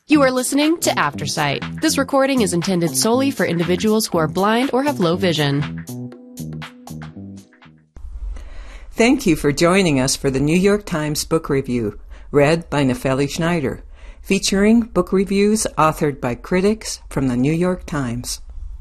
You are listening to Aftersight. This recording is intended solely for individuals who are blind or have low vision. Thank you for joining us for the New York Times Book Review, read by Nefeli Schneider, featuring book reviews authored by critics from the New York Times.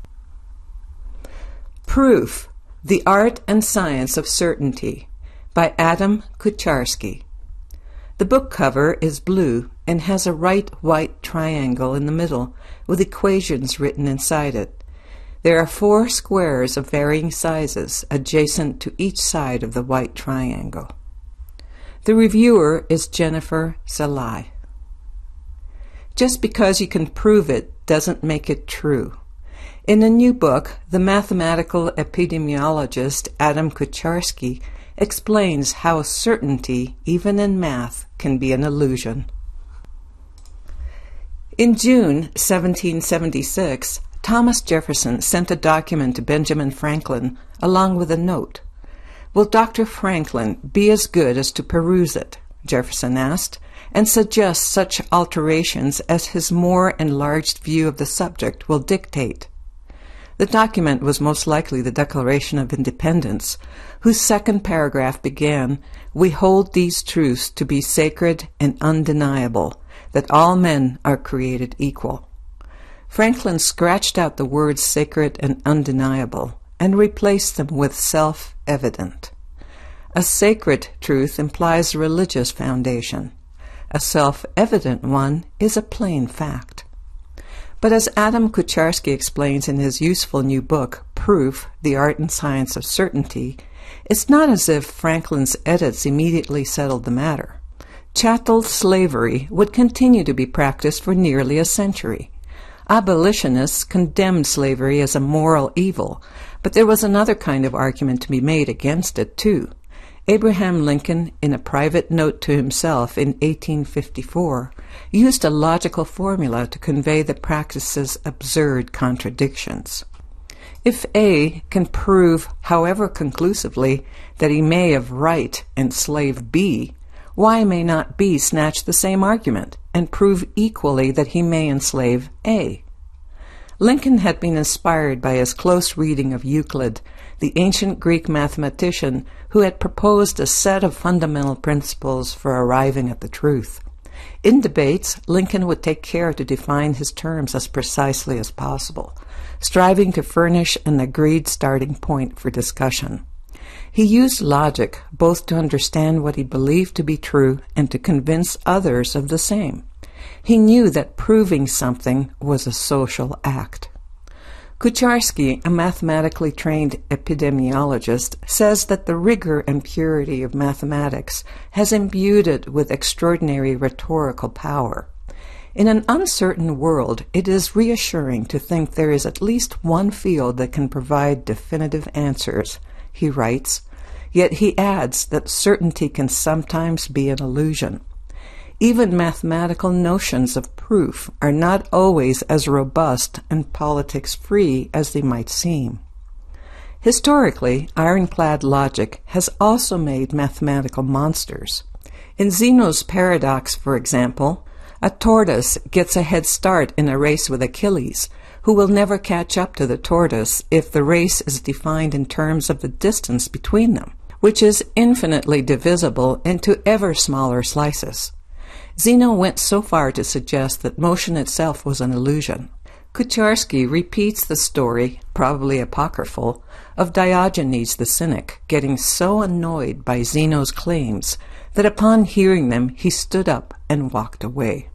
Proof: The Art and Science of Certainty by Adam Kucharski. The book cover is blue and has a right white triangle in the middle with equations written inside it. There are 4 squares of varying sizes adjacent to each side of the white triangle. The reviewer is Jennifer Szalai. Just because you can prove it doesn't make it true. In a new book, the mathematical epidemiologist Adam Kucharski explains how certainty, even in math, can be an illusion. In June 1776, Thomas Jefferson sent a document to Benjamin Franklin along with a note. "Will Dr. Franklin be as good as to peruse it?" Jefferson asked, and suggest such alterations as his more enlarged view of the subject will dictate. The document was most likely the Declaration of Independence, whose second paragraph began, "We hold these truths to be sacred and undeniable, that all men are created equal." Franklin scratched out the words sacred and undeniable and replaced them with self-evident. A sacred truth implies a religious foundation. A self-evident one is a plain fact. But as Adam Kucharski explains in his useful new book, Proof: The Art and Science of Certainty, it's not as if Franklin's edits immediately settled the matter. Chattel slavery would continue to be practiced for nearly a century. Abolitionists condemned slavery as a moral evil, but there was another kind of argument to be made against it, too. Abraham Lincoln, in a private note to himself in 1854, used a logical formula to convey the practice's absurd contradictions. If A can prove, however conclusively, that he may of right enslave B, why may not B snatch the same argument and prove equally that he may enslave A? Lincoln had been inspired by his close reading of Euclid, the ancient Greek mathematician who had proposed a set of fundamental principles for arriving at the truth. In debates, Lincoln would take care to define his terms as precisely as possible, striving to furnish an agreed starting point for discussion. He used logic both to understand what he believed to be true and to convince others of the same. He knew that proving something was a social act. Kucharski, a mathematically trained epidemiologist, says that the rigor and purity of mathematics has imbued it with extraordinary rhetorical power. In an uncertain world, it is reassuring to think there is at least one field that can provide definitive answers, he writes, yet he adds that certainty can sometimes be an illusion. Even mathematical notions of proof are not always as robust and politics-free as they might seem. Historically, ironclad logic has also made mathematical monsters. In Zeno's paradox, for example, a tortoise gets a head start in a race with Achilles, who will never catch up to the tortoise if the race is defined in terms of the distance between them, which is infinitely divisible into ever smaller slices. Zeno went so far to suggest that motion itself was an illusion. Kucharski repeats the story, probably apocryphal, of Diogenes the Cynic getting so annoyed by Zeno's claims that upon hearing them he stood up and walked away.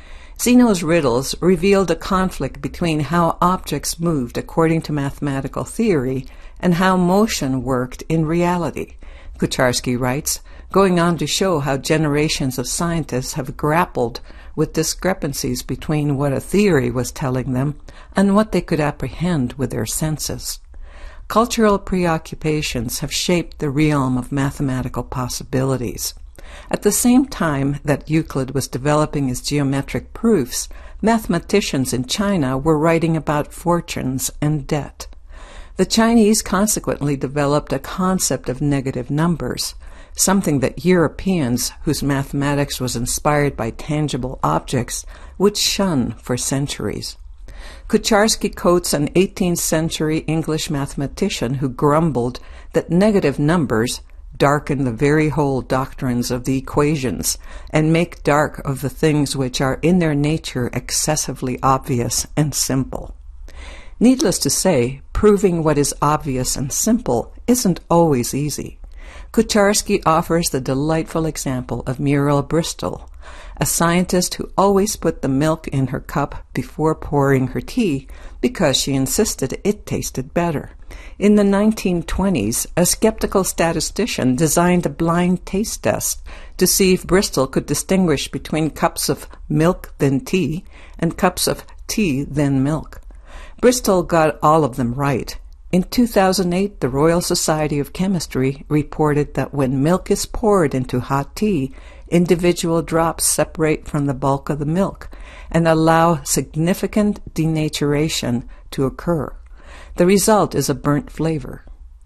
Zeno's riddles revealed a conflict between how objects moved according to mathematical theory and how motion worked in reality. Kucharski writes, going on to show how generations of scientists have grappled with discrepancies between what a theory was telling them and what they could apprehend with their senses. Cultural preoccupations have shaped the realm of mathematical possibilities. At the same time that Euclid was developing his geometric proofs, mathematicians in China were writing about fortunes and debt. The Chinese consequently developed a concept of negative numbers. something that Europeans, whose mathematics was inspired by tangible objects, would shun for centuries. Kucharski quotes an 18th century English mathematician who grumbled that negative numbers darken the very whole doctrines of the equations and make dark of the things which are in their nature excessively obvious and simple. Needless to say, proving what is obvious and simple isn't always easy. Kucharski offers the delightful example of Muriel Bristol, a scientist who always put the milk in her cup before pouring her tea because she insisted it tasted better. In the 1920s, a skeptical statistician designed a blind taste test to see if Bristol could distinguish between cups of milk then tea and cups of tea then milk. Bristol got all of them right. In 2008, the Royal Society of Chemistry reported that when milk is poured into hot tea, individual drops separate from the bulk of the milk and allow significant denaturation to occur. The result is a burnt flavor.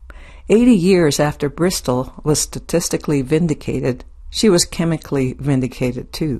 80 years after Bristol was statistically vindicated, she was chemically vindicated too.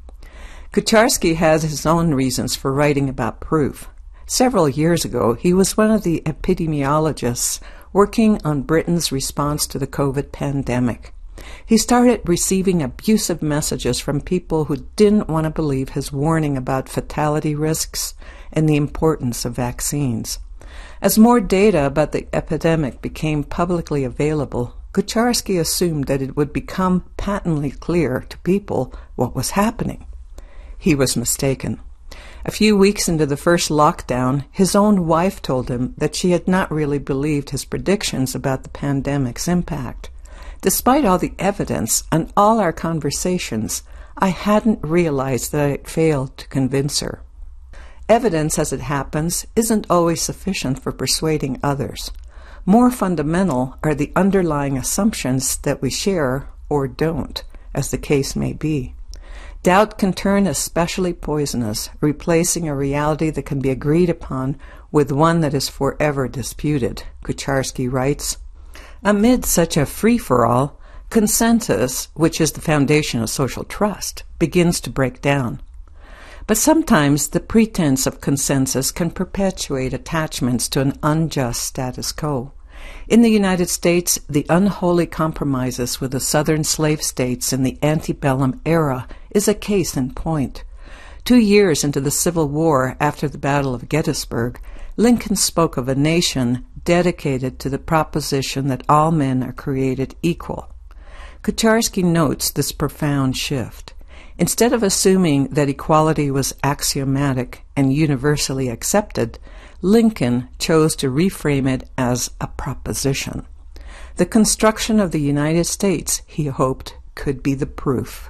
Kucharski has his own reasons for writing about proof. Several years ago, he was one of the epidemiologists working on Britain's response to the COVID pandemic. He started receiving abusive messages from people who didn't want to believe his warning about fatality risks and the importance of vaccines. As more data about the epidemic became publicly available, Kucharski assumed that it would become patently clear to people what was happening. He was mistaken. A few weeks into the first lockdown, his own wife told him that she had not really believed his predictions about the pandemic's impact. Despite all the evidence and all our conversations, I hadn't realized that I had failed to convince her. Evidence, as it happens, isn't always sufficient for persuading others. More fundamental are the underlying assumptions that we share or don't, as the case may be. Doubt can turn especially poisonous, replacing a reality that can be agreed upon with one that is forever disputed, Kucharski writes. Amid such a free-for-all, consensus, which is the foundation of social trust, begins to break down. But sometimes the pretense of consensus can perpetuate attachments to an unjust status quo. In the United States, the unholy compromises with the southern slave states in the antebellum era is a case in point. 2 years into the Civil War, after the Battle of Gettysburg, Lincoln spoke of a nation dedicated to the proposition that all men are created equal. Kucharski notes this profound shift. Instead of assuming that equality was axiomatic and universally accepted, Lincoln chose to reframe it as a proposition. The construction of the United States, he hoped, could be the proof.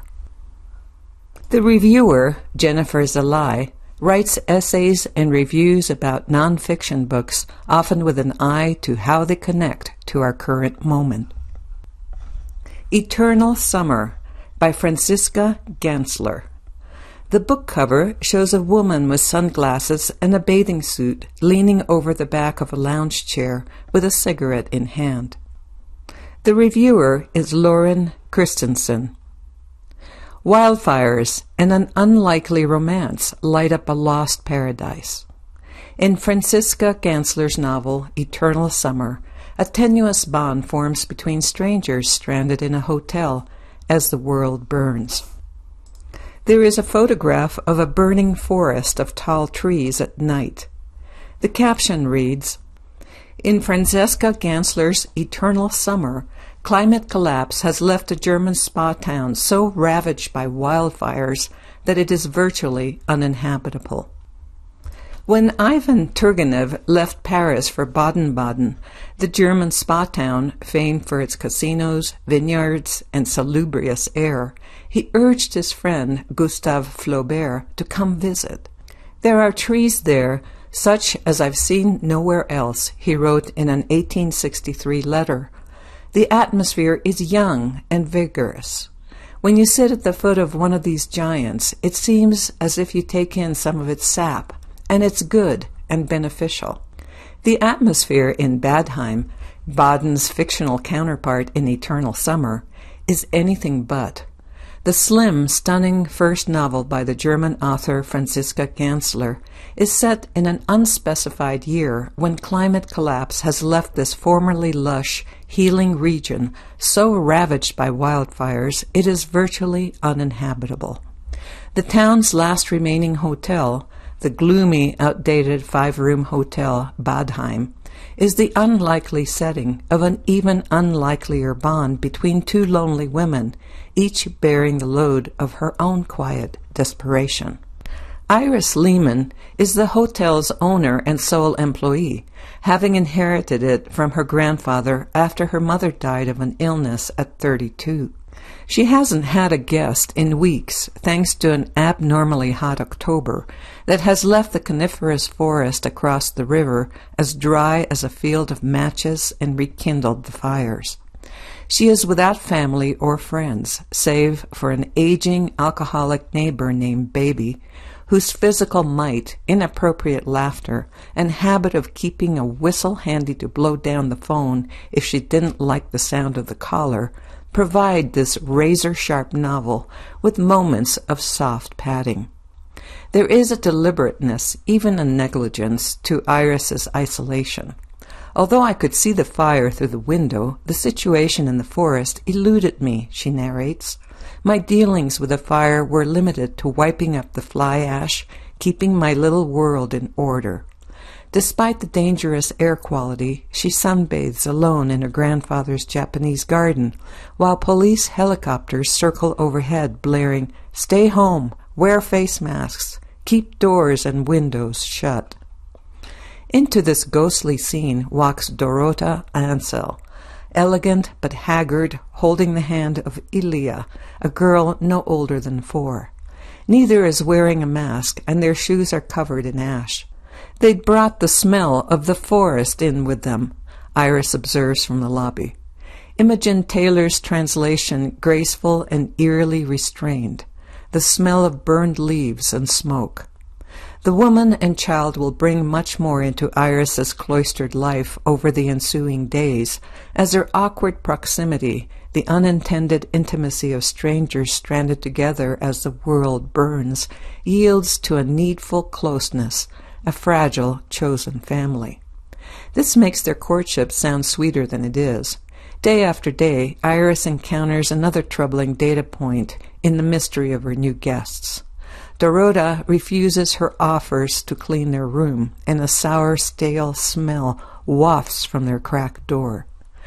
The reviewer, Jennifer Zalai, writes essays and reviews about nonfiction books, often with an eye to how they connect to our current moment. Eternal Summer by Franziska Ganzler. The book cover shows a woman with sunglasses and a bathing suit leaning over the back of a lounge chair with a cigarette in hand. The reviewer is Lauren Christensen. Wildfires and an unlikely romance light up a lost paradise. In Franziska Ganzler's novel, Eternal Summer, a tenuous bond forms between strangers stranded in a hotel as the world burns. There is a photograph of a burning forest of tall trees at night. The caption reads, "In Franziska Ganzler's Eternal Summer, climate collapse has left a German spa town so ravaged by wildfires that it is virtually uninhabitable." When Ivan Turgenev left Paris for Baden-Baden, the German spa town, famed for its casinos, vineyards, and salubrious air, he urged his friend Gustave Flaubert to come visit. "There are trees there, such as I've seen nowhere else," he wrote in an 1863 letter. "The atmosphere is young and vigorous. When you sit at the foot of one of these giants, it seems as if you take in some of its sap, and it's good and beneficial." The atmosphere in Badheim, Baden's fictional counterpart in Eternal Summer, is anything but. The slim, stunning first novel by the German author Franziska Ganzler is set in an unspecified year when climate collapse has left this formerly lush, healing region so ravaged by wildfires it is virtually uninhabitable. The town's last remaining hotel, the gloomy, outdated 5-room hotel Badheim, is the unlikely setting of an even unlikelier bond between two lonely women, each bearing the load of her own quiet desperation. Iris Lehman is the hotel's owner and sole employee, having inherited it from her grandfather after her mother died of an illness at 32. She hasn't had a guest in weeks, thanks to an abnormally hot October that has left the coniferous forest across the river as dry as a field of matches and rekindled the fires. She is without family or friends, save for an aging alcoholic neighbor named Baby, whose physical might, inappropriate laughter, and habit of keeping a whistle handy to blow down the phone if she didn't like the sound of the caller, provide this razor-sharp novel with moments of soft padding. There is a deliberateness, even a negligence, to Iris's isolation. Although I could see the fire through the window, the situation in the forest eluded me, she narrates. My dealings with the fire were limited to wiping up the fly ash, keeping my little world in order. Despite the dangerous air quality, she sunbathes alone in her grandfather's Japanese garden, while police helicopters circle overhead blaring, "Stay home, wear face masks, keep doors and windows shut." Into this ghostly scene walks Dorota Ansel, elegant but haggard, holding the hand of Ilya, a girl no older than 4. Neither is wearing a mask, and their shoes are covered in ash. They'd brought the smell of the forest in with them, Iris observes from the lobby. Imogen Taylor's translation graceful and eerily restrained, the smell of burned leaves and smoke. The woman and child will bring much more into Iris's cloistered life over the ensuing days, as their awkward proximity, the unintended intimacy of strangers stranded together as the world burns, yields to a needful closeness, a fragile, chosen family. This makes their courtship sound sweeter than it is. Day after day, Iris encounters another troubling data point in the mystery of her new guests. Dorota refuses her offers to clean their room, and a sour, stale smell wafts from their cracked door.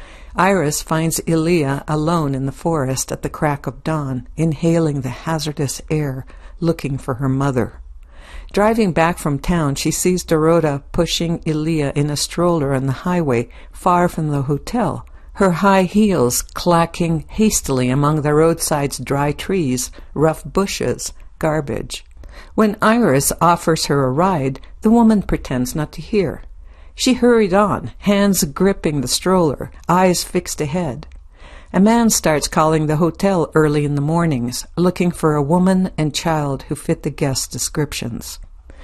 Iris finds Ilya alone in the forest at the crack of dawn, inhaling the hazardous air, looking for her mother. Driving back from town, she sees Dorota pushing Ilya in a stroller on the highway far from the hotel, her high heels clacking hastily among the roadside's dry trees, rough bushes, garbage. When Iris offers her a ride, the woman pretends not to hear. She hurried on, hands gripping the stroller, eyes fixed ahead. A man starts calling the hotel early in the mornings, looking for a woman and child who fit the guest descriptions.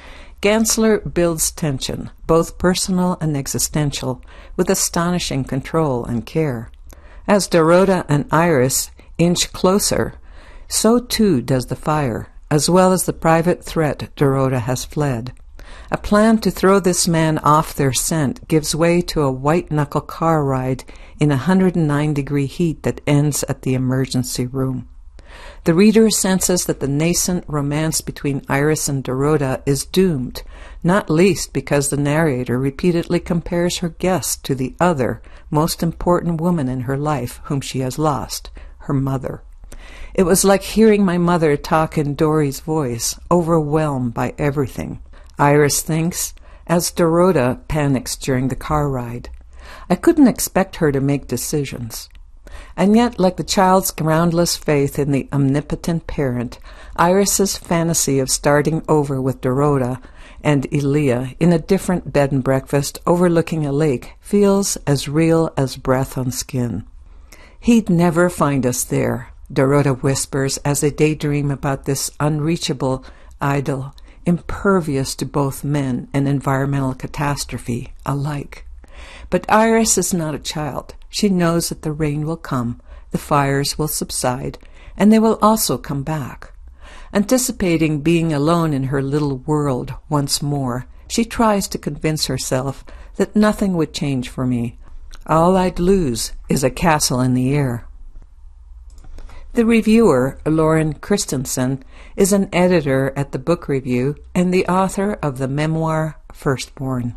Ganzler builds tension, both personal and existential, with astonishing control and care. As Dorota and Iris inch closer, so too does the fire, as well as the private threat Dorota has fled. A plan to throw this man off their scent gives way to a white-knuckle car ride in 109-degree heat that ends at the emergency room. The reader senses that the nascent romance between Iris and Dorota is doomed, not least because the narrator repeatedly compares her guest to the other, most important woman in her life whom she has lost, her mother. It was like hearing my mother talk in Dory's voice, overwhelmed by everything, Iris thinks, as Dorota panics during the car ride. I couldn't expect her to make decisions. And yet, like the child's groundless faith in the omnipotent parent, Iris's fantasy of starting over with Dorota and Ilya in a different bed and breakfast overlooking a lake feels as real as breath on skin. He'd never find us there, Dorota whispers as they daydream about this unreachable idol, impervious to both men and environmental catastrophe alike. But Iris is not a child. She knows that the rain will come, the fires will subside, and they will also come back. Anticipating being alone in her little world once more, she tries to convince herself that nothing would change for me. All I'd lose is a castle in the air. The reviewer, Lauren Christensen, is an editor at the Book Review and the author of the memoir Firstborn.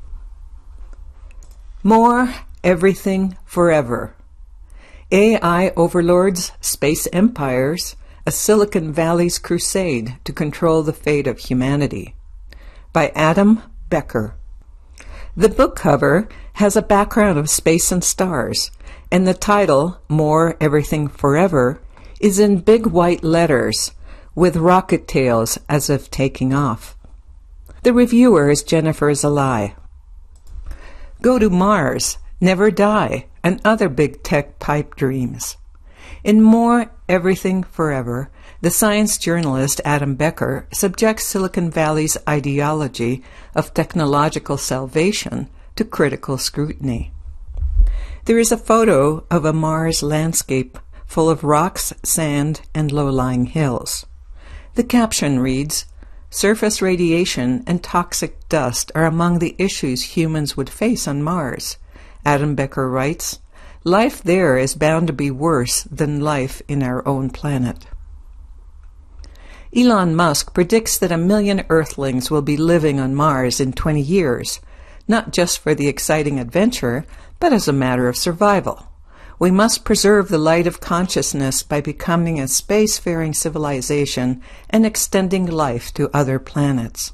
More Everything Forever. AI overlords, space empires, a Silicon Valley's crusade to control the fate of humanity. By Adam Becker. The book cover has a background of space and stars, and the title, More Everything Forever, is in big white letters, with rocket tails as if taking off. The reviewer is Jennifer Zalai. Go to Mars, never die, and other big tech pipe dreams. In More Everything Forever, the science journalist Adam Becker subjects Silicon Valley's ideology of technological salvation to critical scrutiny. There is a photo of a Mars landscape full of rocks, sand, and low-lying hills. The caption reads, "Surface radiation and toxic dust are among the issues humans would face on Mars." Adam Becker writes, "Life there is bound to be worse than life in our own planet." Elon Musk predicts that 1 million Earthlings will be living on Mars in 20 years, not just for the exciting adventure, but as a matter of survival. We must preserve the light of consciousness by becoming a spacefaring civilization and extending life to other planets.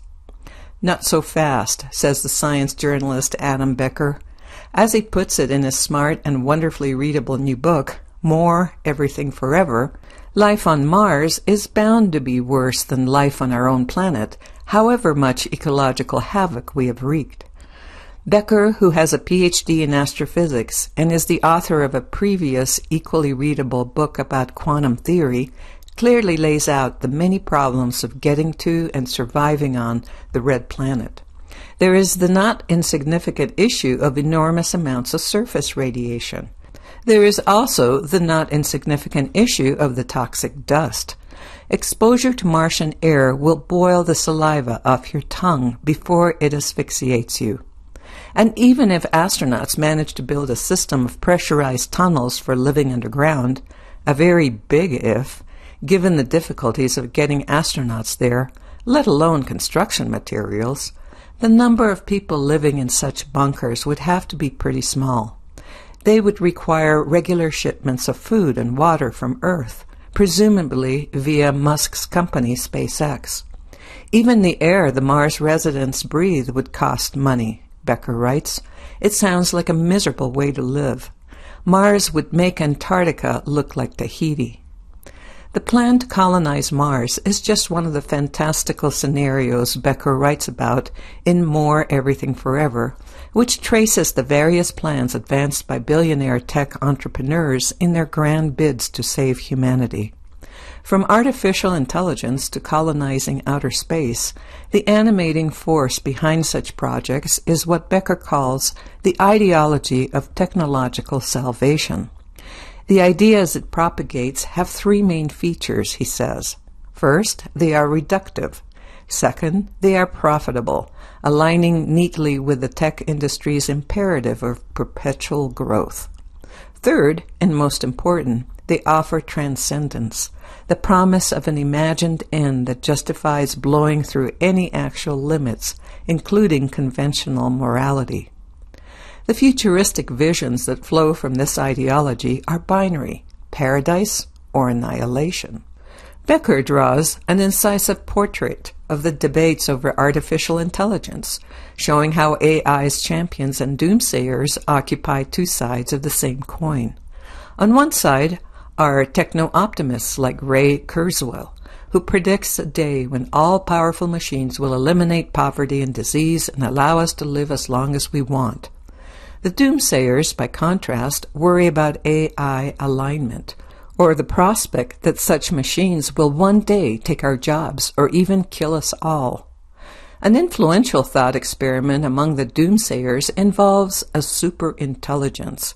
Not so fast, says the science journalist Adam Becker. As he puts it in his smart and wonderfully readable new book, More Everything Forever, life on Mars is bound to be worse than life on our own planet, however much ecological havoc we have wreaked. Becker, who has a PhD in astrophysics and is the author of a previous equally readable book about quantum theory, clearly lays out the many problems of getting to and surviving on the red planet. There is the not insignificant issue of enormous amounts of surface radiation. There is also the not insignificant issue of the toxic dust. Exposure to Martian air will boil the saliva off your tongue before it asphyxiates you. And even if astronauts manage to build a system of pressurized tunnels for living underground, a very big if, given the difficulties of getting astronauts there, let alone construction materials, the number of people living in such bunkers would have to be pretty small. They would require regular shipments of food and water from Earth, presumably via Musk's company SpaceX. Even the air the Mars residents breathe would cost money, Becker writes. It sounds like a miserable way to live. Mars would make Antarctica look like Tahiti. The plan to colonize Mars is just one of the fantastical scenarios Becker writes about in More Everything Forever, which traces the various plans advanced by billionaire tech entrepreneurs in their grand bids to save humanity. From artificial intelligence to colonizing outer space, the animating force behind such projects is what Becker calls the ideology of technological salvation. The ideas it propagates have three main features, he says. First, they are reductive. Second, they are profitable, aligning neatly with the tech industry's imperative of perpetual growth. Third, and most important, they offer transcendence, the promise of an imagined end that justifies blowing through any actual limits, including conventional morality. The futuristic visions that flow from this ideology are binary, paradise or annihilation. Becker draws an incisive portrait of the debates over artificial intelligence, showing how AI's champions and doomsayers occupy two sides of the same coin. On one side are techno-optimists like Ray Kurzweil, who predicts a day when all-powerful machines will eliminate poverty and disease and allow us to live as long as we want. The doomsayers, by contrast, worry about AI alignment, or the prospect that such machines will one day take our jobs or even kill us all. An influential thought experiment among the doomsayers involves a superintelligence,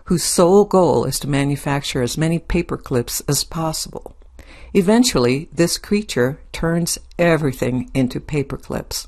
whose sole goal is to manufacture as many paper clips as possible. Eventually, this creature turns everything into paper clips.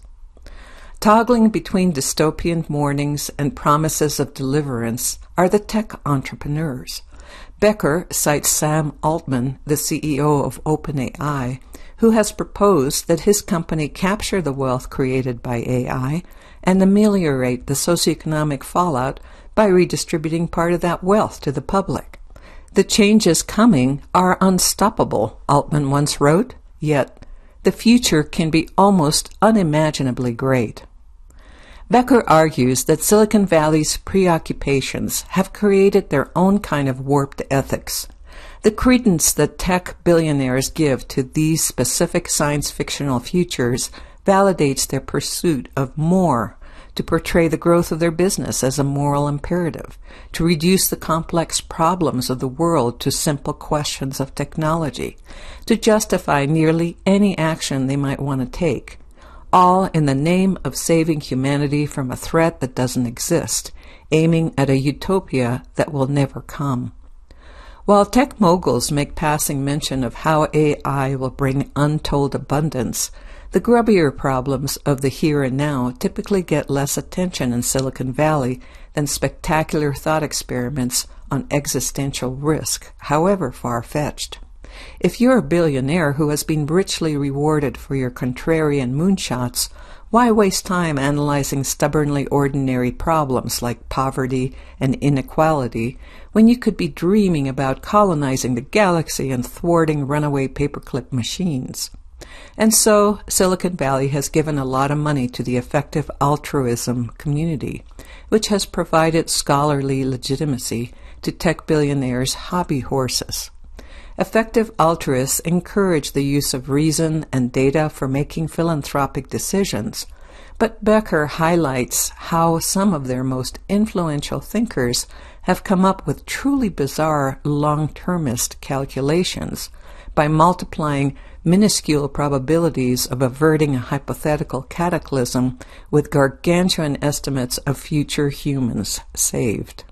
Toggling between dystopian warnings and promises of deliverance are the tech entrepreneurs. Becker cites Sam Altman, the CEO of OpenAI, who has proposed that his company capture the wealth created by AI and ameliorate the socioeconomic fallout by redistributing part of that wealth to the public. The changes coming are unstoppable, Altman once wrote, yet the future can be almost unimaginably great. Becker argues that Silicon Valley's preoccupations have created their own kind of warped ethics. The credence that tech billionaires give to these specific science-fictional futures validates their pursuit of more, to portray the growth of their business as a moral imperative, to reduce the complex problems of the world to simple questions of technology, to justify nearly any action they might want to take, all in the name of saving humanity from a threat that doesn't exist, aiming at a utopia that will never come. While tech moguls make passing mention of how AI will bring untold abundance, the grubbier problems of the here and now typically get less attention in Silicon Valley than spectacular thought experiments on existential risk, however far-fetched. If you're a billionaire who has been richly rewarded for your contrarian moonshots, why waste time analyzing stubbornly ordinary problems like poverty and inequality when you could be dreaming about colonizing the galaxy and thwarting runaway paperclip machines? And so, Silicon Valley has given a lot of money to the effective altruism community, which has provided scholarly legitimacy to tech billionaires' hobby horses. Effective altruists encourage the use of reason and data for making philanthropic decisions, but Becker highlights how some of their most influential thinkers have come up with truly bizarre long-termist calculations by multiplying minuscule probabilities of averting a hypothetical cataclysm with gargantuan estimates of future humans saved.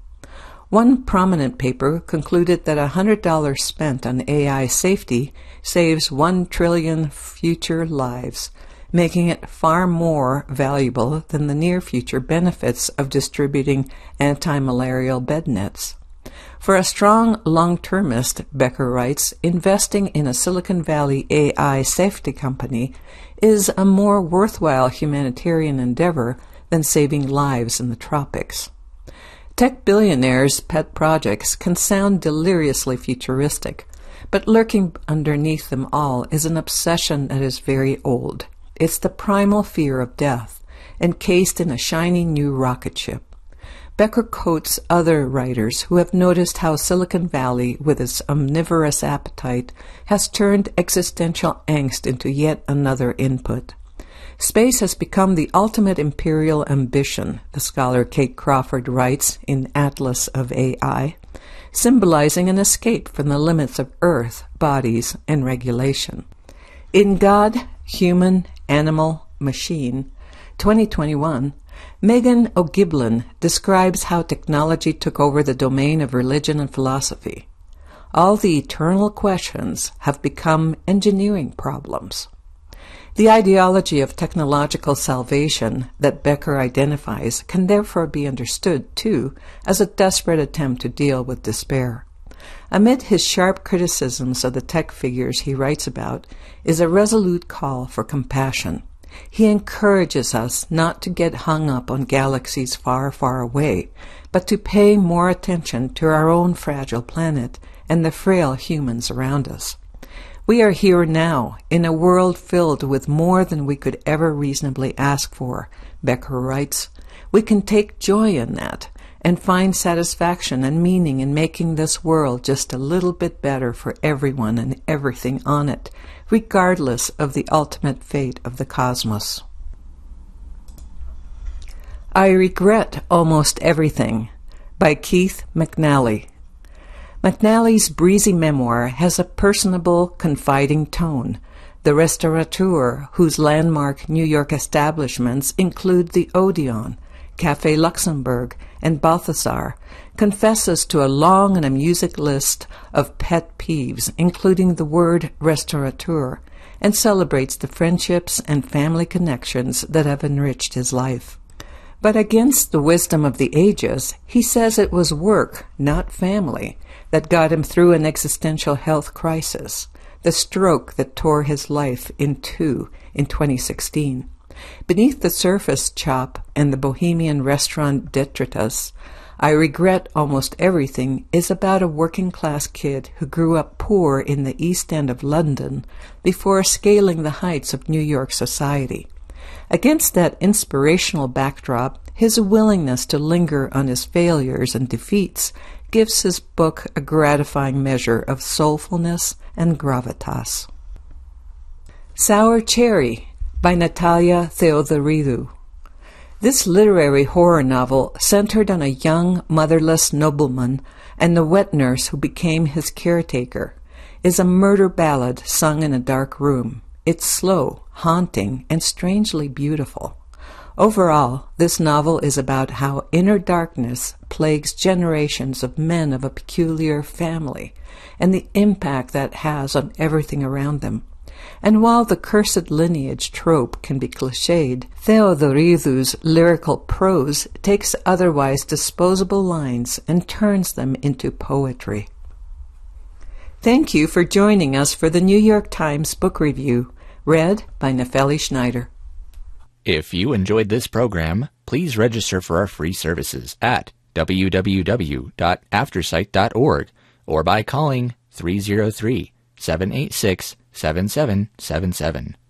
One prominent paper concluded that $100 spent on AI safety saves 1 trillion future lives, making it far more valuable than the near-future benefits of distributing anti-malarial bed nets. For a strong long-termist, Becker writes, investing in a Silicon Valley AI safety company is a more worthwhile humanitarian endeavor than saving lives in the tropics. Tech billionaires' pet projects can sound deliriously futuristic, but lurking underneath them all is an obsession that is very old. It's the primal fear of death, encased in a shiny new rocket ship. Becker quotes other writers who have noticed how Silicon Valley, with its omnivorous appetite, has turned existential angst into yet another input. Space has become the ultimate imperial ambition, the scholar Kate Crawford writes in Atlas of AI, symbolizing an escape from the limits of Earth, bodies, and regulation. In God, Human, Animal, Machine, 2021, Megan O'Giblin describes how technology took over the domain of religion and philosophy. All the eternal questions have become engineering problems. The ideology of technological salvation that Becker identifies can therefore be understood, too, as a desperate attempt to deal with despair. Amid his sharp criticisms of the tech figures he writes about is a resolute call for compassion. He encourages us not to get hung up on galaxies far, far away, but to pay more attention to our own fragile planet and the frail humans around us. We are here now, in a world filled with more than we could ever reasonably ask for, Becker writes. We can take joy in that, and find satisfaction and meaning in making this world just a little bit better for everyone and everything on it, regardless of the ultimate fate of the cosmos. I Regret Almost Everything by Keith McNally. McNally's breezy memoir has a personable, confiding tone. The restaurateur, whose landmark New York establishments include the Odeon, Café Luxembourg, and Balthasar, confesses to a long and amusing list of pet peeves, including the word restaurateur, and celebrates the friendships and family connections that have enriched his life. But against the wisdom of the ages, he says it was work, not family, that got him through an existential health crisis, the stroke that tore his life in two in 2016. Beneath the surface chop and the bohemian restaurant detritus, I Regret Almost Everything is about a working-class kid who grew up poor in the East End of London before scaling the heights of New York society. Against that inspirational backdrop, his willingness to linger on his failures and defeats gives his book a gratifying measure of soulfulness and gravitas. Sour Cherry by Natalia Theodoridou. This literary horror novel, centered on a young, motherless nobleman and the wet nurse who became his caretaker, is a murder ballad sung in a dark room. It's slow, haunting, and strangely beautiful. Overall, this novel is about how inner darkness plagues generations of men of a peculiar family, and the impact that has on everything around them. And while the cursed lineage trope can be cliched, Theodoridou's lyrical prose takes otherwise disposable lines and turns them into poetry. Thank you for joining us for the New York Times Book Review, read by Nefeli Schneider. If you enjoyed this program, please register for our free services at www.aftersight.org or by calling 303-786-7777.